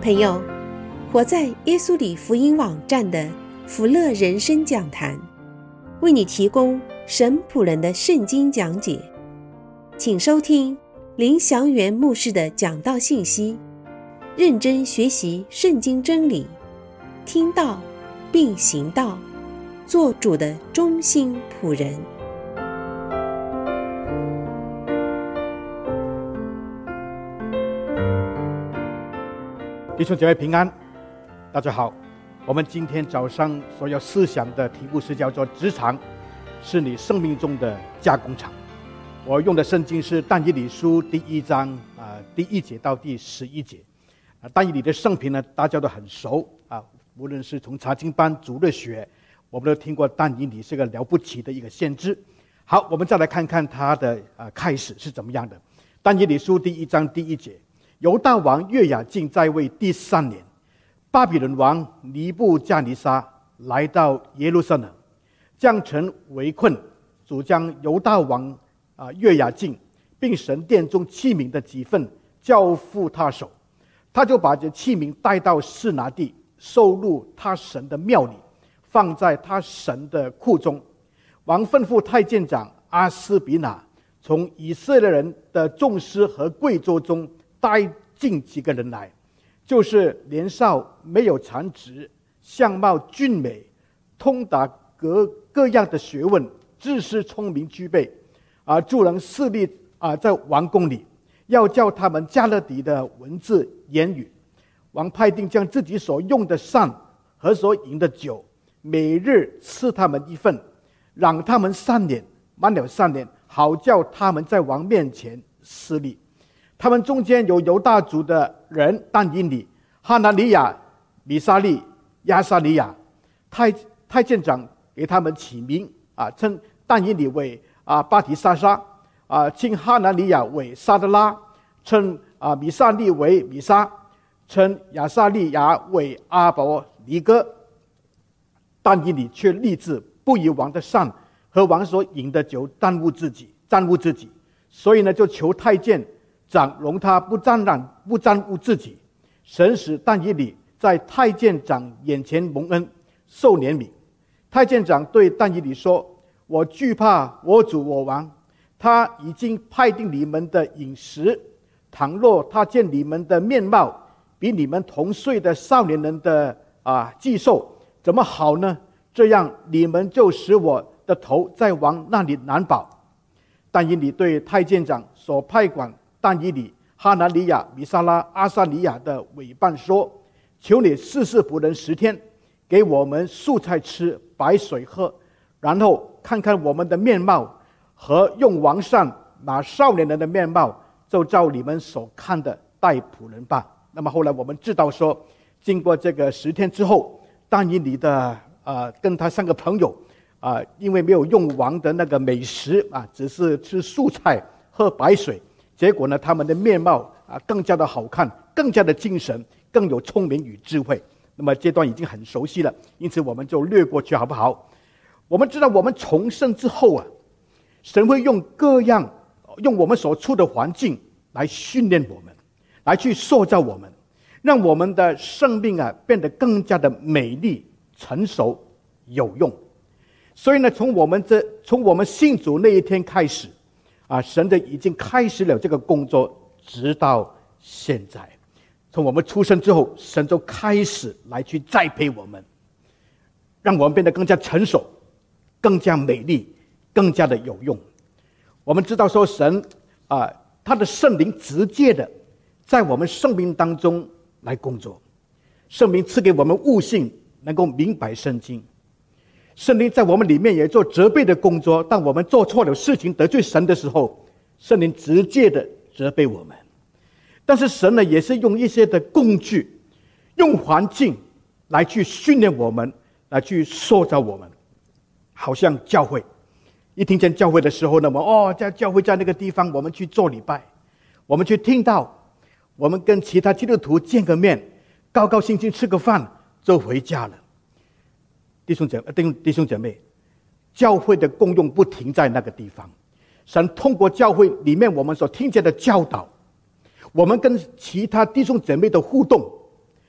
朋友，活在耶稣里福音网站的福乐人生讲坛，为你提供神仆人的圣经讲解，请收听林祥元牧师的讲道信息，认真学习圣经真理，听道并行道，做主的忠心仆人。 弟兄姐妹平安，大家好。我们今天早上所要思想的题目是叫做职场是你生命中的加工厂。我用的圣经是但以理书第1章第1节到第11节。但以理的生平呢，大家都很熟啊，无论是从查经班、主日学，我们都听过但以理是个了不起的一个先知。好，我们再来看看他的开始是怎么样的。但以理书第1章第1节。犹大王约雅敬在位第3年，巴比伦王尼布加尼撒来到耶路撒冷，将城围困，主将犹大王约雅敬并神殿中器皿的几份交付他手，他就把这器皿带到示拿地，收入他神的庙里，放在他神的库中。王吩咐太监长阿斯比拿从以色列人的众师和贵族中带进几个人来，就是年少没有残疾，相貌俊美，通达各样的学问，知识聪明具备，助人侍立在王宫里，要叫他们加勒底的文字言语。王派定将自己所用的膳和所饮的酒，每日赐他们一份，让他们3年，满了3年，好叫他们在王面前侍立。他们中间有犹大族的人但以理、哈拿尼亚、米沙利、亚撒利亚。太监长给他们起名称但以理为巴提沙沙，称哈拿尼亚为沙德拉，称米沙利为米沙，称亚撒利亚为阿伯尼哥。但以理却立志不以王的膳和王所饮的酒耽误自己，所以呢，就求太监长容他不沾污自己。神使但以理在太监长眼前蒙恩，受怜悯。太监长对但以理说：我惧怕我主我王，他已经派定你们的饮食，倘若他见你们的面貌比你们同岁的少年人的计寿，怎么好呢？这样你们就使我的头在王那里难保。但以理对太监长所派管但以理、哈拿尼亚、米沙拉、阿撒尼亚的委办说：求你试试仆人10天，给我们素菜吃，白水喝，然后看看我们的面貌和用王膳拿少年人的面貌，就照你们所看的待仆人吧。那么后来我们知道说，经过这个10天之后，但以理的跟他3个朋友因为没有用王的那个美食只是吃素菜喝白水，结果呢，他们的面貌更加的好看，更加的精神，更有聪明与智慧。那么这段已经很熟悉了，因此我们就略过去好不好？我们知道我们重生之后神会用我们所处的环境来训练我们，来去塑造我们，让我们的生命变得更加的美丽、成熟、有用。所以呢，从我们信主那一天开始神已经开始了这个工作，直到现在。从我们出生之后，神就开始来去栽培我们，让我们变得更加成熟，更加美丽，更加的有用。我们知道说神他的圣灵直接的在我们生命当中来工作。圣灵赐给我们悟性，能够明白圣经。圣灵在我们里面也做责备的工作，当我们做错了事情得罪神的时候，圣灵直接的责备我们。但是神呢，也是用一些的工具，用环境来去训练我们，来去塑造我们。好像教会，一听见教会的时候呢，在教会在那个地方，我们去做礼拜，我们去听到，我们跟其他基督徒见个面，高高兴兴吃个饭就回家了。弟兄姐妹，教会的功用不停在那个地方。神通过教会里面我们所听见的教导，我们跟其他弟兄姐妹的互动，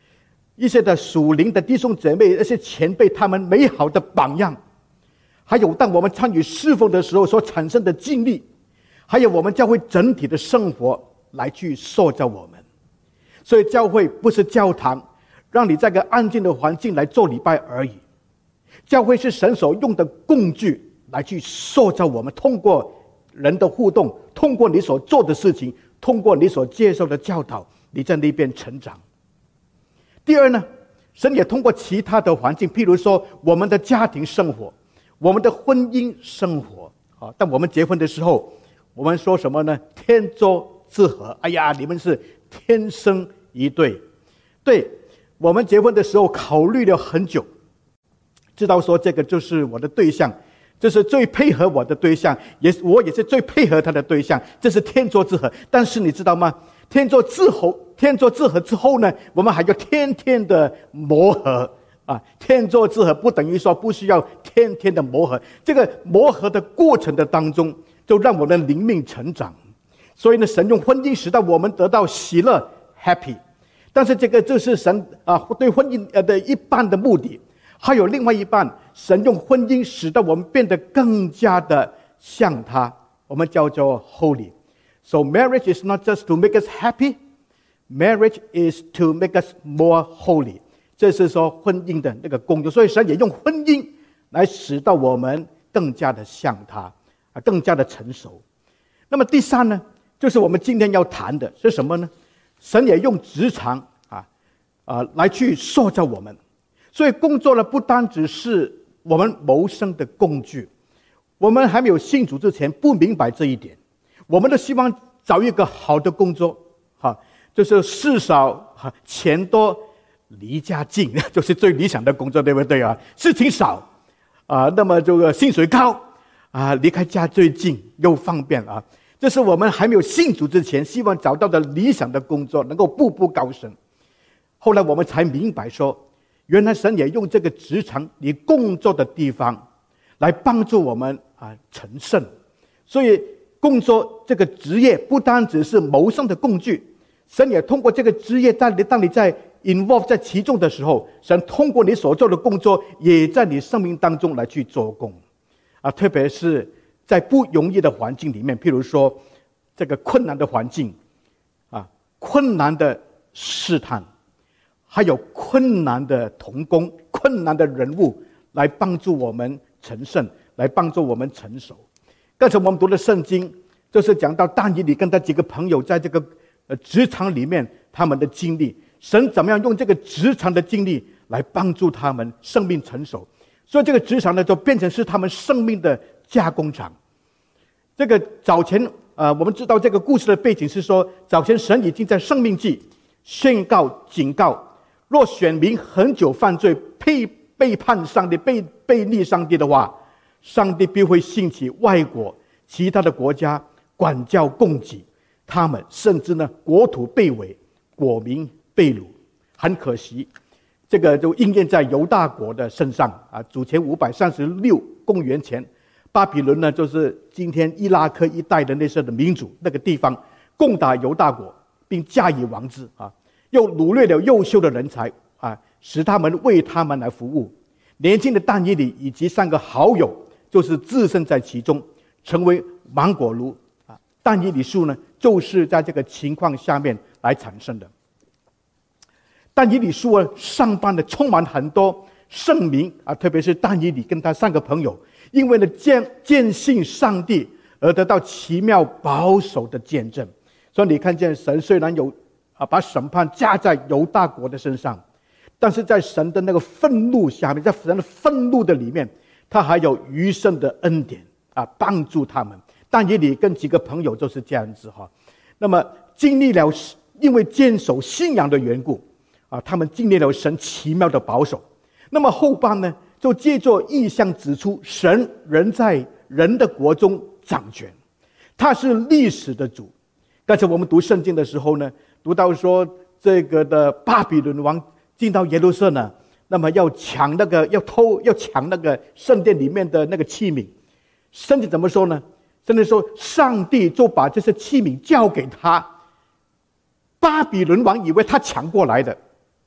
一些的属灵的弟兄姐妹，那些前辈他们美好的榜样，还有当我们参与侍奉的时候所产生的经历，还有我们教会整体的生活来去塑造我们。所以教会不是教堂，让你在个安静的环境来做礼拜而已。教会是神所用的工具来去塑造我们，通过人的互动，通过你所做的事情，通过你所接受的教导，你在那边成长。第二呢，神也通过其他的环境，譬如说我们的家庭生活，我们的婚姻生活。当我们结婚的时候，我们说什么呢？天作之合，哎呀，你们是天生一对。对，我们结婚的时候考虑了很久，知道说这个就是我的对象，这是最配合我的对象，我也是最配合他的对象，这是天作之合。但是你知道吗？天作之合之后呢，我们还要天天的磨合啊！天作之合不等于说不需要天天的磨合，这个磨合的过程的当中，就让我们灵命成长。所以呢，神用婚姻使到我们得到喜乐 happy， 但是这个就是神对婚姻的一半的目的，还有另外一半，神用婚姻使到我们变得更加的像他，我们叫做 holy。So marriage is not just to make us happy, marriage is to make us more holy。这是说婚姻的那个功用，所以神也用婚姻来使到我们更加的像他，更加的成熟。那么第三呢，就是我们今天要谈的是什么呢？神也用职场来去塑造我们。所以工作呢，不单只是我们谋生的工具。我们还没有信主之前不明白这一点，我们都希望找一个好的工作，就是事少钱多离家近，就是最理想的工作，对不对啊？事情少那么这个薪水高离开家最近又方便这是我们还没有信主之前希望找到的理想的工作，能够步步高升。后来我们才明白说，原来神也用这个职场你工作的地方来帮助我们成圣。所以工作这个职业不单只是谋生的工具，神也通过这个职业，当你在 involve 在其中的时候，神通过你所做的工作也在你生命当中来去做工特别是在不容易的环境里面，譬如说这个困难的环境困难的试探，还有困难的同工，困难的人物来帮助我们成圣，来帮助我们成熟。刚才我们读的圣经就是讲到但以理跟他几个朋友在这个职场里面他们的经历，神怎么样用这个职场的经历来帮助他们生命成熟。所以这个职场呢，就变成是他们生命的加工厂。这个早前我们知道这个故事的背景是说，早前神已经在申命记宣告警告，若选民很久犯罪，背叛上帝，背逆上帝的话，上帝必会兴起外国其他的国家管教供给他们，甚至呢国土被毁，国民被掳。很可惜，这个就应验在犹大国的身上主前536公元前，巴比伦呢就是今天伊拉克一带的那些的民族那个地方，攻打犹大国，并加以王治又掳掠了优秀的人才使他们为他们来服务。年轻的但以理以及3个好友就是置身在其中，成为亡国奴但以理书呢，就是在这个情况下面来产生的。但以理书上半呢充满很多圣名特别是但以理跟他3个朋友，因为呢坚信上帝而得到奇妙保守的见证。所以你看见神虽然有把审判加在犹大国的身上，但是在神的那个愤怒下面，在神的愤怒的里面，他还有余生的恩典帮助他们。但以理跟几个朋友就是这样子那么经历了因为坚守信仰的缘故他们经历了神奇妙的保守。那么后半呢，就借着异象指出神人在人的国中掌权，他是历史的主。刚才我们读圣经的时候呢，读到说这个的巴比伦王进到耶路撒冷，那么要抢那个圣殿里面的那个器皿。圣经怎么说呢？圣经说上帝就把这些器皿交给他，巴比伦王以为他抢过来的，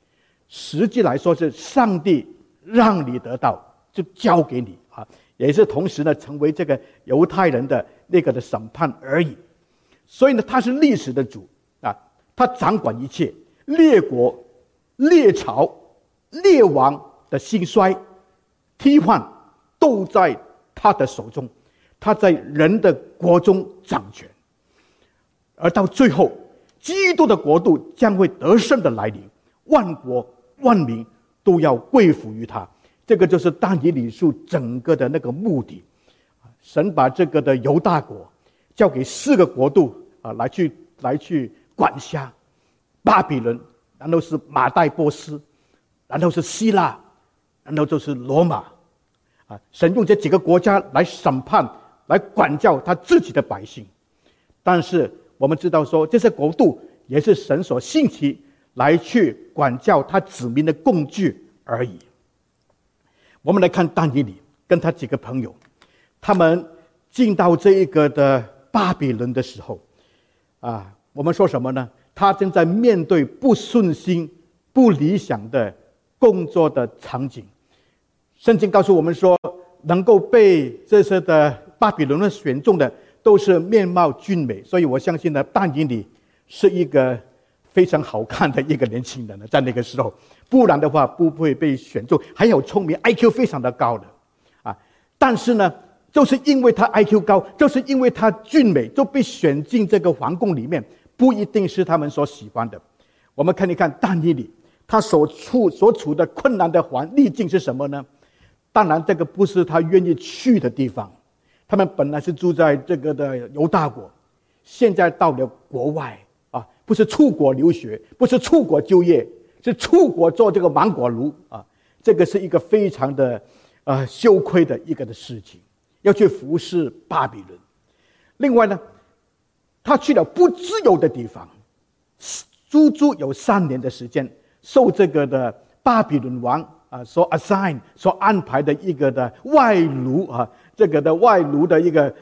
实际来说是上帝让你得到，就交给你啊，也是同时呢成为这个犹太人的那个的审判而已。所以呢，他是历史的主啊，他掌管一切，列国、列朝、列王的兴衰、替换都在他的手中，他在人的国中掌权。而到最后，基督的国度将会得胜的来临，万国万民都要归服于他。这个就是但以理书整个的那个目的。神把这个的犹大国交给4个国度啊，来去管辖，巴比伦，然后是马代波斯，然后是希腊，然后就是罗马啊。神用这几个国家来审判，来管教他自己的百姓。但是我们知道说，这些国度也是神所兴起来去管教他子民的工具而已。我们来看但以理跟他几个朋友，他们进到这一个的巴比伦的时候啊，我们说什么呢？他正在面对不顺心、不理想的工作的场景。圣经告诉我们说，能够被这些的巴比伦人选中的都是面貌俊美，所以我相信呢，但以理是一个非常好看的一个年轻人呢，在那个时候，不然的话不会被选中，还有聪明 IQ 非常的高的啊。但是呢，就是因为他 IQ 高，就是因为他俊美，就被选进这个皇宫里面，不一定是他们所喜欢的。我们看一看但以理他所处的困难的逆境是什么呢？当然这个不是他愿意去的地方。他们本来是住在这个的犹大国，现在到了国外啊，不是出国留学，不是出国就业，是出国做这个亡国奴啊。这个是一个非常的羞愧的一个的事情，要去服侍巴比伦。另外呢，他去了不自由的地方，足足有3年的时间，受这个的巴比伦王所安排的一个的外奴啊，这个的外奴的一个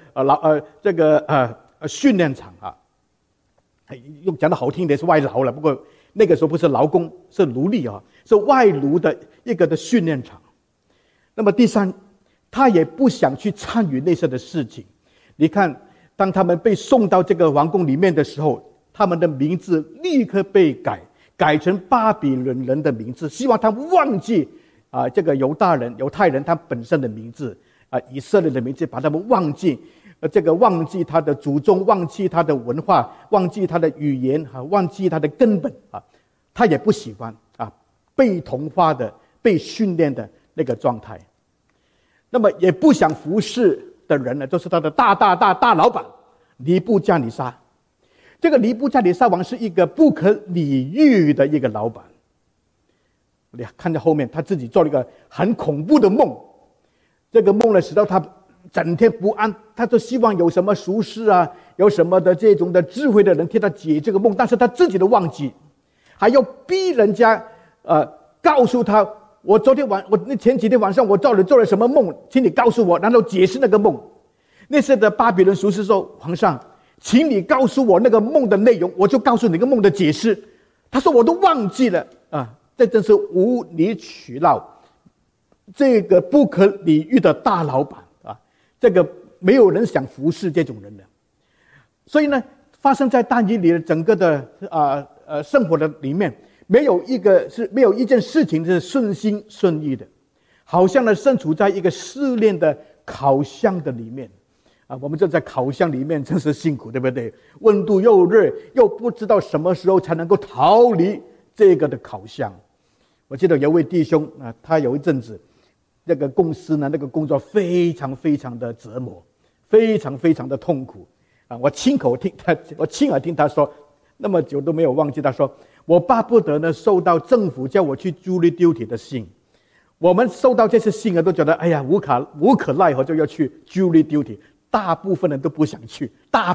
训练场啊，用讲的好听点是外劳了，不过那个时候不是劳工，是奴隶啊，是外奴的一个的训练场。那么第三，他也不想去参与那些的事情。你看，当他们被送到这个王宫里面的时候，他们的名字立刻被改成巴比伦人的名字，希望他忘记这个犹太人他本身的名字以色列的名字，把他们忘记，忘记他的祖宗，忘记他的文化，忘记他的语言忘记他的根本他也不喜欢被同化的、被训练的那个状态。那么也不想服侍的人呢，就是他的大老板尼布加尼撒。这个尼布加尼撒王是一个不可理喻的一个老板。你看到后面，他自己做了一个很恐怖的梦，这个梦呢使到他整天不安，他就希望有什么术士有什么的这种的智慧的人替他解这个梦，但是他自己都忘记，还要逼人家告诉他，我前几天晚上我做了什么梦，请你告诉我，然后解释那个梦。那些的巴比伦术士说，皇上，请你告诉我那个梦的内容，我就告诉你那个梦的解释。他说我都忘记了这真是无理取闹，这个不可理喻的大老板这个没有人想服侍这种人的。所以呢，发生在但以理的整个的生活的里面，没有一件事情是顺心顺意的，好像呢身处在一个试炼的烤箱的里面我们就在烤箱里面真是辛苦，对不对？温度又热，又不知道什么时候才能够逃离这个的烤箱。我记得有位弟兄他有一阵子那个公司呢，那个工作非常非常的折磨，非常非常的痛苦我亲耳听他说，那么久都没有忘记，他说我巴不得呢收到政府叫我去 jury duty 的信。我们收到这些信都觉得哎呀无可奈何，就要去 jury duty， 大部分人都不想去，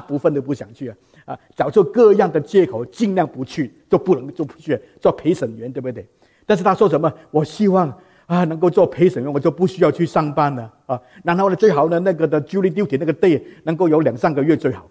找出各样的借口，尽量不去，就不去做陪审员，对不对？但是他说什么？我希望能够做陪审员，我就不需要去上班了然后呢，最好呢那个的 jury duty 那个 day 能够有2-3个月最好。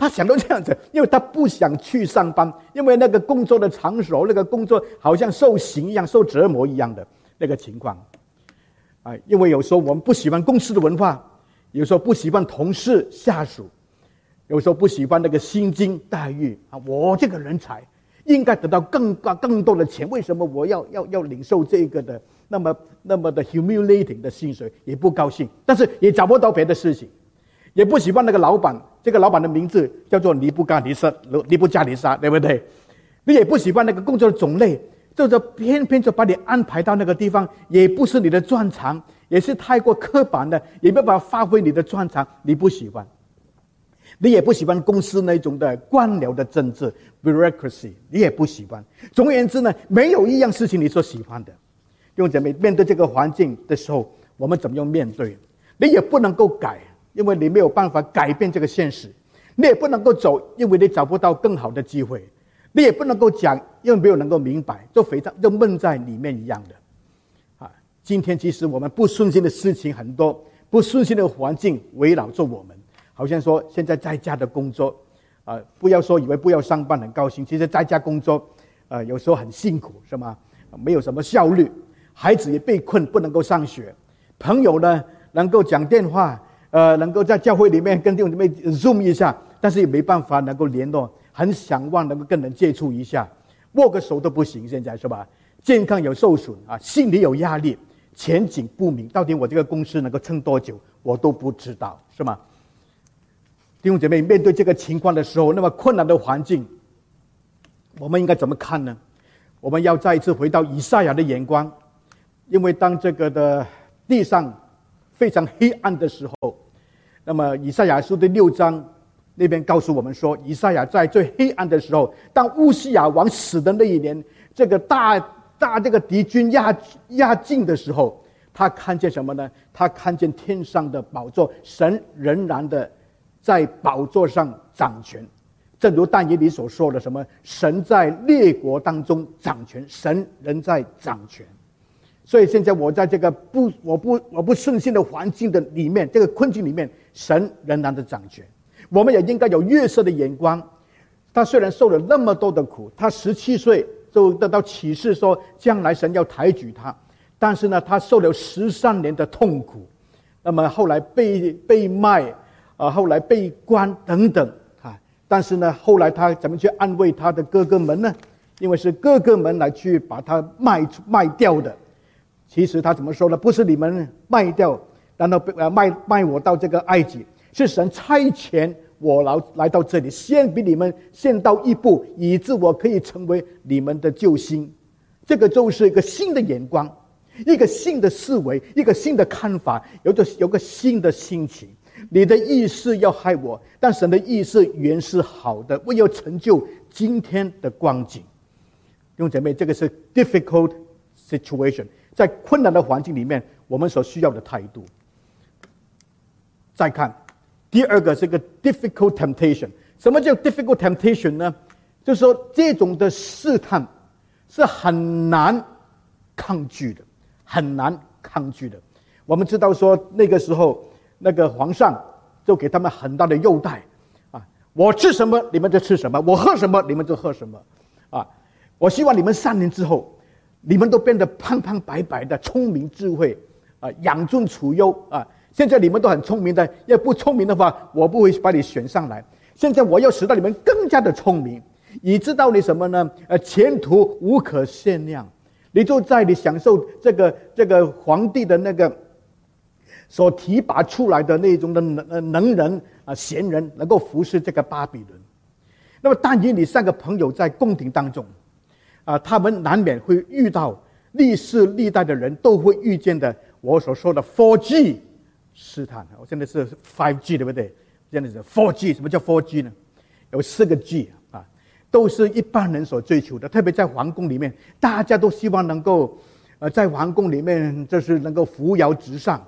他想到这样子，因为他不想去上班，因为那个工作的场所，那个工作好像受刑一样，受折磨一样的那个情况。因为有时候我们不喜欢公司的文化，有时候不喜欢同事下属，有时候不喜欢那个薪金待遇我这个人才应该得到更多的钱，为什么我要领受这个的那么的 humiliating 的薪水？也不高兴，但是也找不到别的事情，也不喜欢那个老板，这个老板的名字叫做尼布加尼撒，对不对？你也不喜欢那个工作的种类，就是偏偏就把你安排到那个地方，也不是你的专长，也是太过刻板的，也没办法发挥你的专长，你不喜欢。你也不喜欢公司那种的官僚的政治 bureaucracy， 你也不喜欢。总而言之呢，没有一样事情你所喜欢的。弟兄姐妹，面对这个环境的时候，我们怎么样面对？你也不能够改，因为你没有办法改变这个现实；你也不能够走，因为你找不到更好的机会；你也不能够讲，因为没有能够明白，就闷在里面一样的。今天其实我们不顺心的事情很多，不顺心的环境围绕着我们。好像说现在在家的工作，不要说以为不要上班很高兴，其实在家工作，有时候很辛苦，是吗？没有什么效率，孩子也被困不能够上学，朋友呢能够讲电话，能够在教会里面跟弟兄姊妹 Zoom 一下，但是也没办法能够联络，很想望能够跟人接触一下，握个手都不行，现在是吧？健康有受损心里有压力，前景不明，到底我这个公司能够撑多久，我都不知道，是吗？弟兄姐妹，面对这个情况的时候，那么困难的环境，我们应该怎么看呢？我们要再一次回到以赛亚的眼光，因为当这个的地上非常黑暗的时候，那么以赛亚书的6章那边告诉我们说，以赛亚在最黑暗的时候，当乌西雅王死的那一年，这个大这个敌军压境的时候，他看见什么呢？他看见天上的宝座，神仍然的在宝座上掌权，正如但以理所说的，什么神在列国当中掌权，神仍在掌权。所以现在我在这个我不顺心的环境的里面，这个困境里面，神仍然的掌权。我们也应该有约瑟的眼光，他虽然受了那么多的苦，他17岁就得到启示说将来神要抬举他，但是呢，他受了13年的痛苦，那么后来被卖。后来被关等等但是呢，后来他怎么去安慰他的哥哥们呢？因为是哥哥们来去把他卖掉的。其实他怎么说呢？不是你们卖掉，然后卖我到这个埃及，是神差遣我来到这里，先比你们先到一步，以致我可以成为你们的救星。这个就是一个新的眼光，一个新的思维，一个新的看法，有个新的心情。你的意思要害我，但神的意思原是好的，为要成就今天的光景。弟兄姐妹，这个是 difficult situation， 在困难的环境里面，我们所需要的态度。再看第二个是个 difficult temptation。 什么叫 difficult temptation 呢？就是说这种的试探是很难抗拒的，很难抗拒的。我们知道说那个时候那个皇上就给他们很大的优待我吃什么你们就吃什么，我喝什么你们就喝什么我希望你们3年之后，你们都变得胖胖白白的，聪明智慧养尊处优现在你们都很聪明的，要不聪明的话，我不会把你选上来。现在我要使到你们更加的聪明，以致到你什么呢？前途无可限量。你就在你享受这个皇帝的那个所提拔出来的那种的能人贤人，能够服侍这个巴比伦。那么但以理3个朋友在宫廷当中他们难免会遇到历世历代的人都会遇见的我所说的 4G 试探。我现在是 5G 对不对？现在是 4G。 什么叫 4G 呢？有4个 G 都是一般人所追求的，特别在皇宫里面，大家都希望能够在皇宫里面就是能够扶摇直上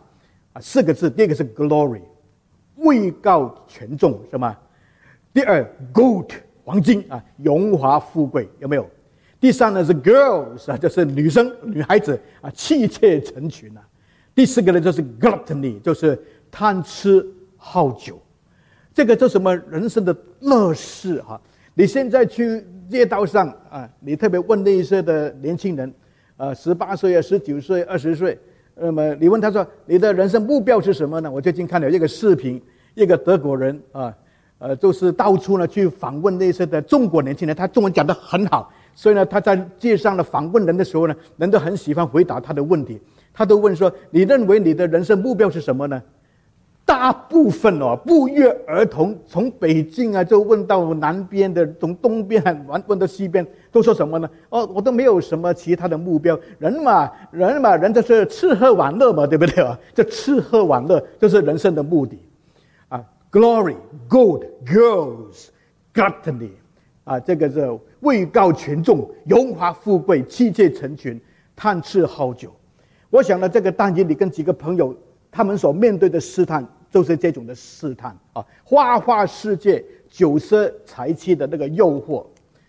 4个字。第一个是 glory， 位高权重，是吗？第二 gold， 黄金荣华富贵，有没有？第三呢是 girls， 就是女生女孩子妻妾成群第4个呢就是 gluttony， 就是贪吃好酒。 这个叫什么人生的乐事哈。你现在去街道上啊，你特别问那一些的年轻人，18岁啊、19岁、20岁，那么你问他说你的人生目标是什么呢？我最近看了一个视频，一个德国人就是到处呢去访问那些的中国年轻人，他中文讲得很好，所以呢他在街上的访问人的时候呢，人都很喜欢回答他的问题。他都问说：“你认为你的人生目标是什么呢？”大部分不约而同，从北京就问到南边的，从东边问到西边，都说什么呢？我都没有什么其他的目标。人嘛，人就是吃喝玩乐嘛，对不对？这吃喝玩乐就是人生的目的。Glory, gold, girls, gluttony，这个是位高权重、荣华富贵、妻妾成群、贪吃好酒。我想呢，这个但以理跟几个朋友，他们所面对的试探就是这种的试探花花世界、酒色财气的那个诱惑。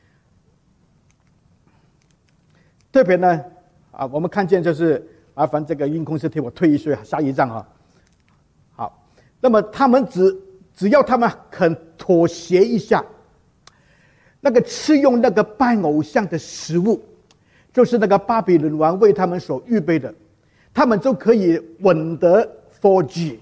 特别呢，我们看见就是麻烦这个音控师替我退一岁，下一张好，那么他们只要他们肯妥协一下，那个吃用那个拜偶像的食物，就是那个巴比伦王为他们所预备的。他们就可以稳得 4G，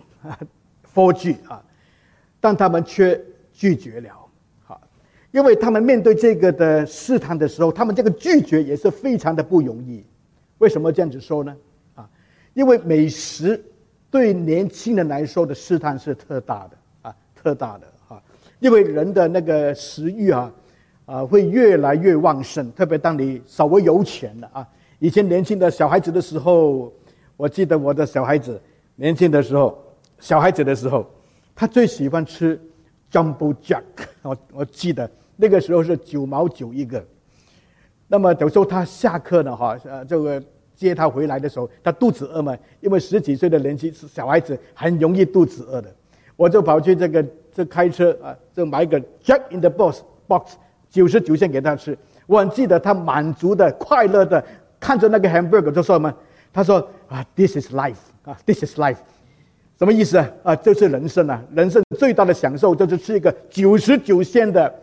但他们却拒绝了。因为他们面对这个的试探的时候，他们这个拒绝也是非常的不容易。为什么这样子说呢？因为美食对年轻人来说的试探是特大的。因为人的那个食欲会越来越旺盛，特别当你稍微有钱了以前年轻的小孩子的时候，我记得我的小孩子年轻的时候，他最喜欢吃 Jumbo Jack， 我记得那个时候是9毛9一个。那么有时候他下课呢这个接他回来的时候，他肚子饿嘛，因为10几岁的年轻小孩子很容易肚子饿的，我就跑去这开车就买一个 Jack in the Box 99cent给他吃。我很记得他满足的快乐的看着那个 hamburger 就说什么，他说this is life this is life， 什么意思就是人生人生最大的享受就是吃一个99cent的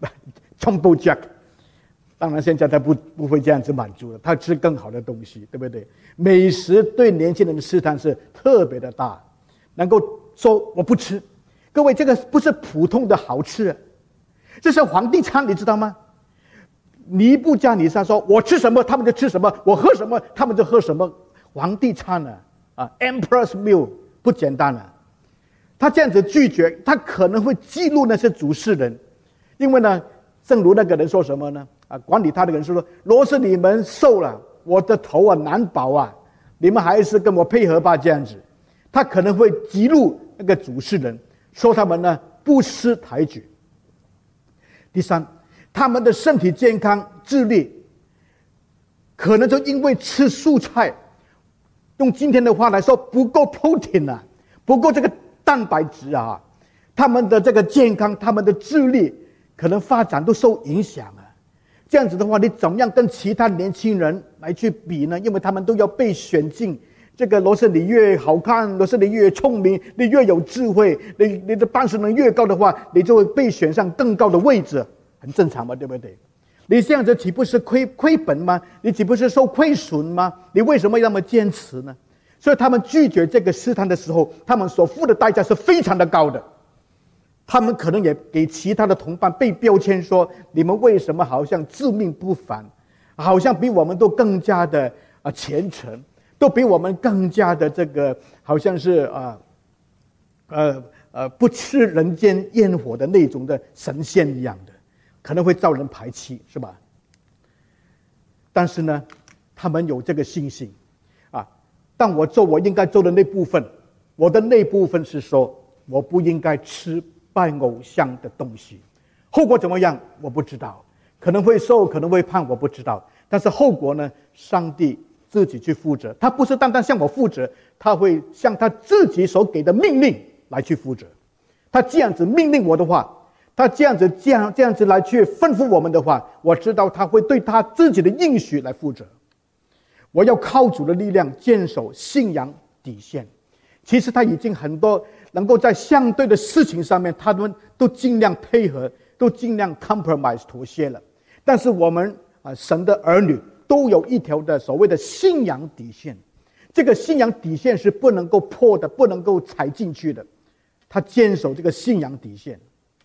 Jumbo Jack。当然现在他不会这样子满足了，他吃更好的东西，对不对？美食对年轻人的试探是特别的大，能够说我不吃。各位，这个不是普通的好吃，这是皇帝餐，你知道吗？尼布加尼撒说我吃什么他们就吃什么，我喝什么他们就喝什么，皇帝餐Emperor's meal 不简单他这样子拒绝，他可能会激怒那些主事人，因为呢，正如那个人说什么呢？管理他的人说，若是你们瘦了，我的头难保你们还是跟我配合吧，这样子。他可能会激怒那个主事人，说他们呢不识抬举。第三，他们的身体健康、智力，可能就因为吃蔬菜，用今天的话来说，不够 protein 不够这个蛋白质他们的这个健康、他们的智力可能发展都受影响这样子的话，你怎么样跟其他年轻人来去比呢？因为他们都要被选进这个，若是你越好看，若是你越聪明，你越有智慧，你的办事能越高的话，你就会被选上更高的位置，很正常嘛，对不对？你这样子岂不是亏本吗？你岂不是受亏损吗？你为什么要那么坚持呢？所以他们拒绝这个试探的时候，他们所付的代价是非常的高的。他们可能也给其他的同伴被标签说，你们为什么好像自命不凡，好像比我们都更加的虔诚，都比我们更加的这个好像是不吃人间烟火的那种的神仙一样的，可能会遭人排斥，是吧？但是呢，他们有这个信心当我做我应该做的那部分，我的那部分是说，我不应该吃拜偶像的东西，后果怎么样我不知道，可能会瘦，可能会胖，我不知道。但是后果呢，上帝自己去负责，他不是单单向我负责，他会向他自己所给的命令来去负责。他这样子命令我的话，他这样子来去吩咐我们的话，我知道他会对他自己的应许来负责。我要靠主的力量坚守信仰底线， 其实他已经很多能够在相对的事情上面，他们都尽量配合，都尽量 compromise 妥协了。但是我们神的儿女都有一条的所谓的信仰底线，这个信仰底线是不能够破的，不能够踩进去的。他坚守这个信仰底线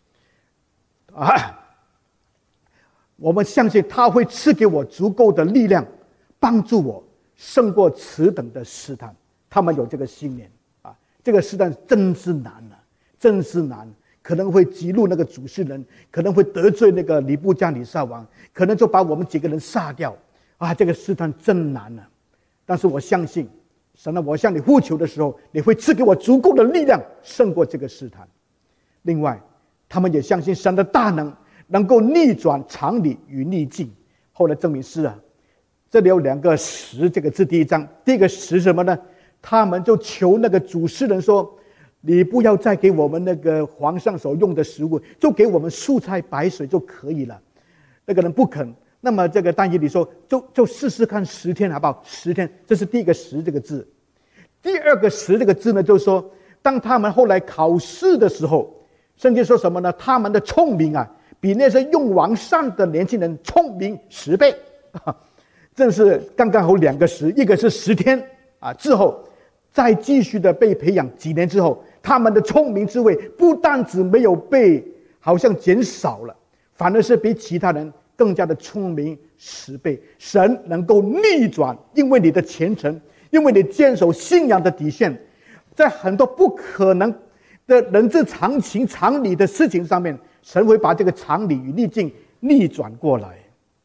我们相信他会赐给我足够的力量，帮助我胜过此等的试探。他们有这个信念这个试探真是难真是难，可能会激怒那个主事人，可能会得罪那个尼布加尼撒王，可能就把我们几个人杀掉这个试探真难但是我相信神我向你呼求的时候，你会赐给我足够的力量胜过这个试探。另外他们也相信神的大能能够逆转常理与逆境。后来证明是这里有2个十这个字，第一章第一个十什么呢？他们就求那个主事人说，你不要再给我们那个皇上所用的食物，就给我们素菜白水就可以了。那个人不肯，那么这个但以理说就试试看10天好不好？10天，这是第一个十这个字。第二个十这个字呢，就是说当他们后来考试的时候，圣经说什么呢？他们的聪明比那些用王善的年轻人聪明10倍正是刚刚好2个十，一个是10天之后再继续的被培养几年之后，他们的聪明智慧不但只没有被好像减少了，反而是比其他人更加的聪明10倍。神能够逆转，因为你的虔诚，因为你坚守信仰的底线，在很多不可能的人之常情常理的事情上面，神会把这个常理与逆境逆转过来。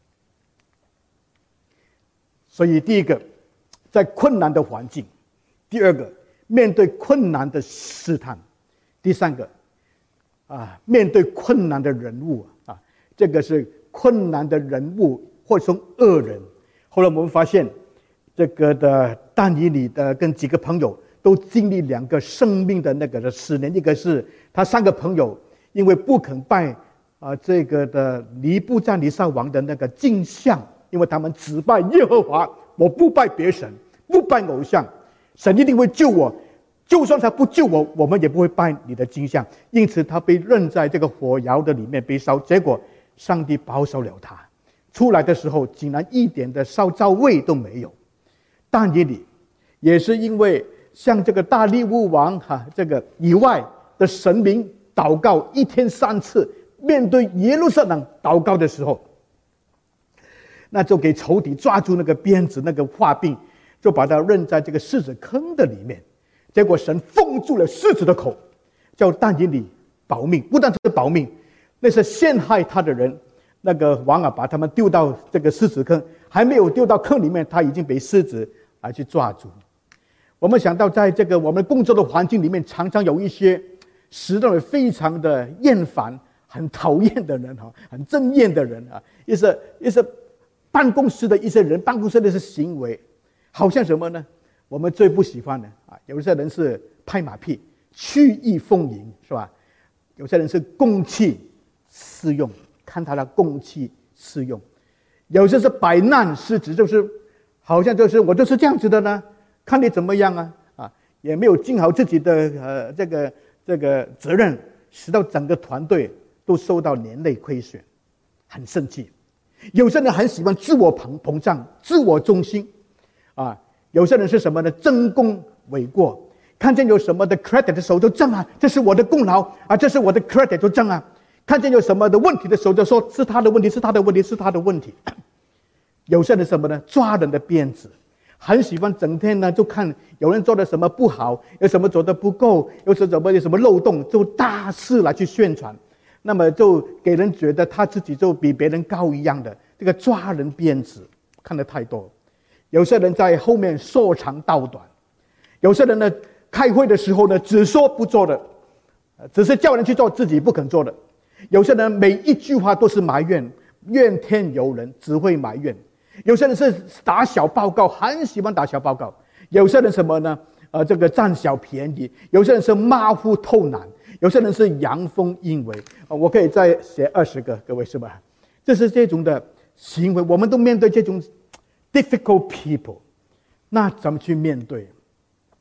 所以第一个，在困难的环境；第二个，面对困难的试探；第三个面对困难的人物这个是困难的人物或者说恶人。后来我们发现这个的但以理的跟几个朋友都经历2个生命的那个的试炼。一个是他3个朋友因为不肯拜这个的尼布加尼撒王的那个镜像，因为他们只拜耶和华，我不拜别神，不拜偶像，神一定会救我，就算他不救我，我们也不会拜你的镜像。因此他被扔在这个火窑的里面被烧，结果上帝保守了他，出来的时候竟然一点的烧焦味都没有。但以理也是因为像这个大利乌王这个以外的神明祷告1天3次，面对耶路撒冷祷告的时候，那就给仇敌抓住那个鞭子那个画柄，就把他扔在这个狮子坑的里面。结果神封住了狮子的口，叫但以理保命。不但是保命，那些陷害他的人，那个王把他们丢到这个狮子坑，还没有丢到坑里面，他已经被狮子去抓住。我们想到在这个我们工作的环境里面，常常有一些使人非常的厌烦很讨厌的人很憎厌的人一些办公室的一些人，办公室的一些行为，好像什么呢？我们最不喜欢的有些人是拍马屁曲意逢迎，是吧？有些人是公器私用，看他的公器私用。有些是摆难失职，就是好像就是我就是这样子的呢，看你怎么样也没有尽好自己的这个责任，使到整个团队都受到连累亏损，很生气。有些人很喜欢自我膨胀，自我中心有些人是什么呢？争功诿过，看见有什么的 credit 的时候就争这是我的功劳这是我的 credit 就争看见有什么的问题的时候就说是他的问题，是他的问题，是他的问题。有些人什么呢？抓人的辫子，很喜欢整天呢就看有人做的什么不好，有什么做的不够，有什么漏洞，就大肆来去宣传，那么就给人觉得他自己就比别人高一样的，这个抓人辫子看得太多。有些人在后面说长道短，有些人呢开会的时候呢只说不做的，只是叫人去做自己不肯做的。有些人每一句话都是埋怨，怨天尤人，只会埋怨。有些人是打小报告，很喜欢打小报告。有些人什么呢？这个占小便宜。有些人是马虎偷懒，有些人是阳奉阴违。我可以再写20个，各位是吧？这是这种的行为，我们都面对这种 difficult people， 那怎么去面对？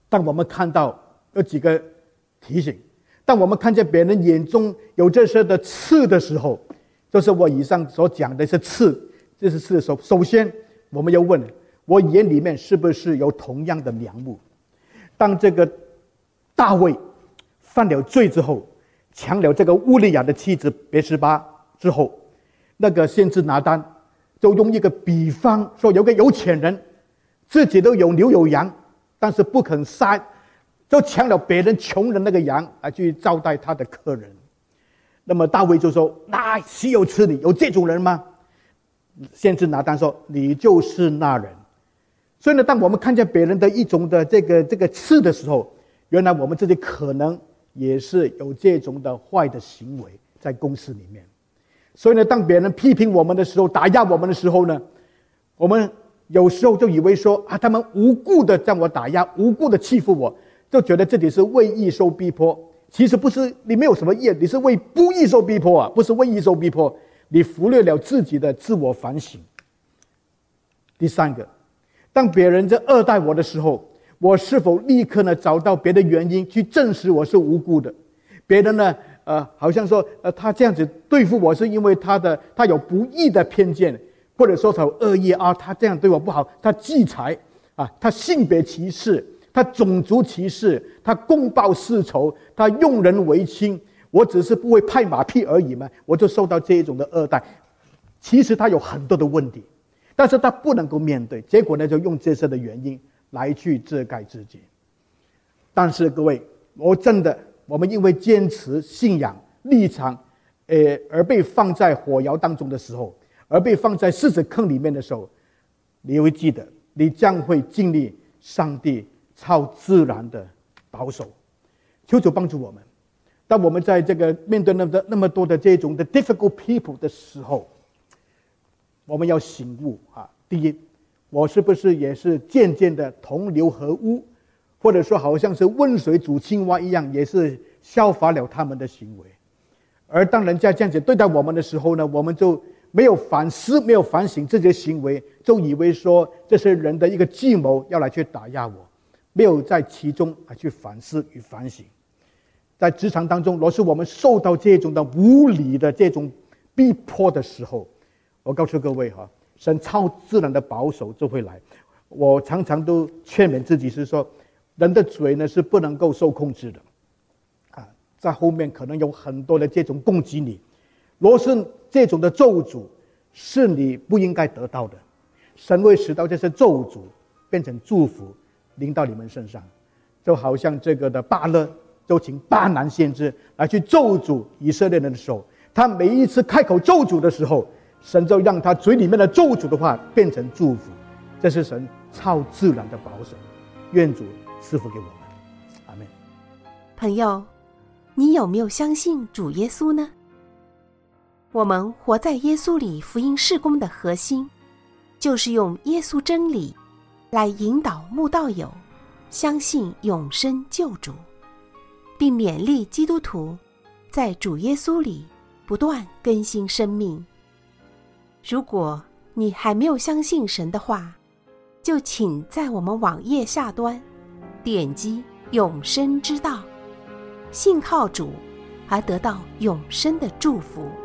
当我们看到有几个提醒，当我们看见别人眼中有这些的刺的时候，就是我以上所讲的是刺，这是刺的时候，首先我们要问，我眼里面是不是有同样的梁木？当这个大卫犯了罪之后，抢了这个乌利亚的妻子别示巴之后，那个先知拿单就用一个比方说，有个有钱人自己都有牛有羊，但是不肯杀，就抢了别人穷人那个羊来去招待他的客人。那么大卫就说，那岂有此理，有这种人吗？先知拿单说，你就是那人。所以呢，当我们看见别人的一种的这个刺的时候，原来我们自己可能也是有这种的坏的行为在公司里面。所以呢，当别人批评我们的时候，打压我们的时候呢，我们有时候就以为说他们无故的将我打压，无故的欺负我，就觉得自己是为义受逼迫。其实不是，你没有什么义，你是为不义受逼迫啊，不是为义受逼迫。你忽略了自己的自我反省。第三个，当别人在恶待我的时候，我是否立刻呢找到别的原因去证实我是无辜的？别人呢好像说他这样子对付我是因为他有不义的偏见，或者说他有恶意啊，他这样对我不好，他忌才啊，他性别歧视，他种族歧视，他公报私仇，他用人唯亲，我只是不会拍马屁而已嘛，我就受到这一种的恶待。其实他有很多的问题，但是他不能够面对，结果呢就用这些的原因来去遮盖自己。但是各位，我们因为坚持信仰立场而被放在火窑当中的时候，而被放在狮子坑里面的时候，你会记得你将会经历上帝超自然的保守。求主帮助我们，当我们在这个面对那么多的这种的 difficult people 的时候，我们要醒悟啊！第一，我是不是也是渐渐的同流合污，或者说好像是温水煮青蛙一样，也是效法了他们的行为。而当人家这样子对待我们的时候呢，我们就没有反思，没有反省自己的行为，就以为说这是人的一个计谋要来去打压我，没有在其中来去反思与反省。在职场当中，若是我们受到这种的无理的这种逼迫的时候，我告诉各位神超自然的保守就会来。我常常都劝勉自己是说，人的嘴呢是不能够受控制的在后面可能有很多的这种攻击你，若是这种的咒诅是你不应该得到的，神会使到这些咒诅变成祝福临到你们身上。就好像这个的巴勒就请巴南先知来去咒诅以色列人的时候，他每一次开口咒诅的时候，神就让他嘴里面的咒诅的话变成祝福。这是神超自然的保守，愿主赐福给我们，阿们。 朋友，你有没有相信主耶稣呢？我们活在耶稣里福音事工的核心，就是用耶稣真理来引导慕道友相信永生救主，并勉励基督徒在主耶稣里不断更新生命。如果你还没有相信神的话，就请在我们网页下端点击永生之道，信靠主而得到永生的祝福。